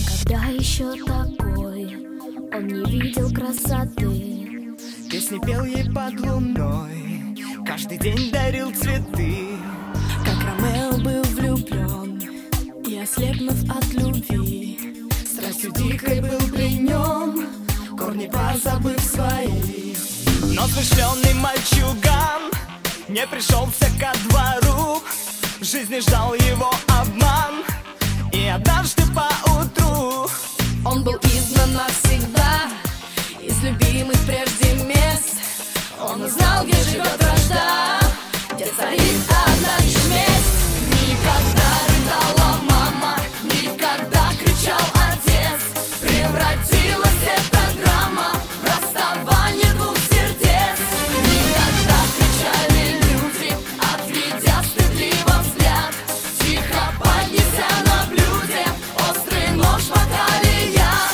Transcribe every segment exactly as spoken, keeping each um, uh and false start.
Никогда еще такой он не видел красоты. Песни пел ей под луной, каждый день дарил цветы. Как Ромео был влюблен и, ослепнув от любви, Страстью дикой был при нем, корни позабыв свои. Но смышленый мальчуган не пришелся ко двору. В жизни ждал его обман, и однажды поутру он был изгнан навсегда из любимых прежде мест. Он узнал, где живет вражда, где царит одна лишь месть. Никогда рыдала мама, никогда кричал отец. Превратилась эта драма в расставание двух сердец. Никогда кричали люди, отведя стыдливо взгляд. Тихо поднеся на блюде острый нож макали яд.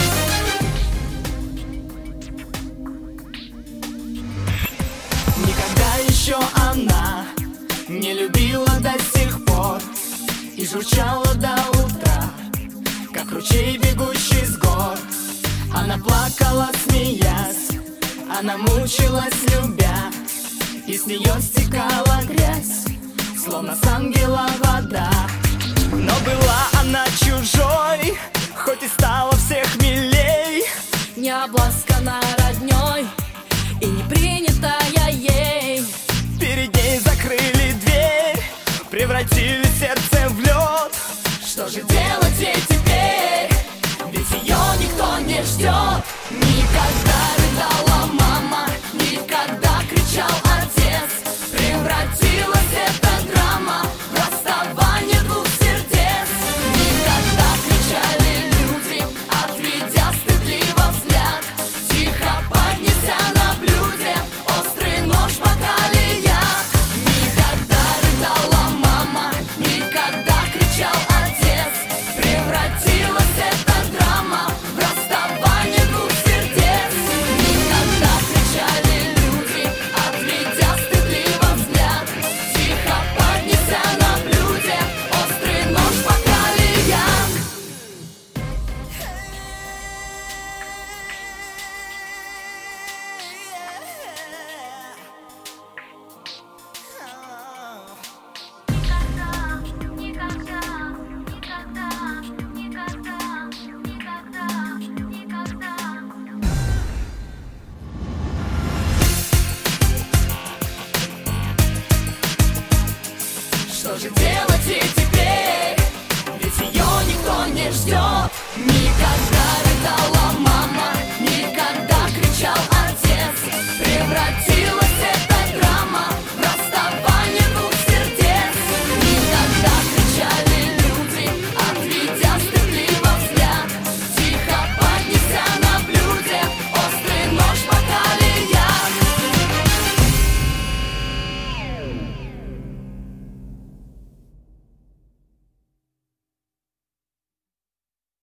никогда еще она не любила до сих пор и журчала до утра, как ручей, бегущий с гор. Она плакала, смеясь, она мучилась, любя, и с нее стекала грязь, словно с ангела вода. Но была она чужой, хоть и стала всех милей, Не обласкана родней и не принятая ей. перед ней закрыли дверь, превратили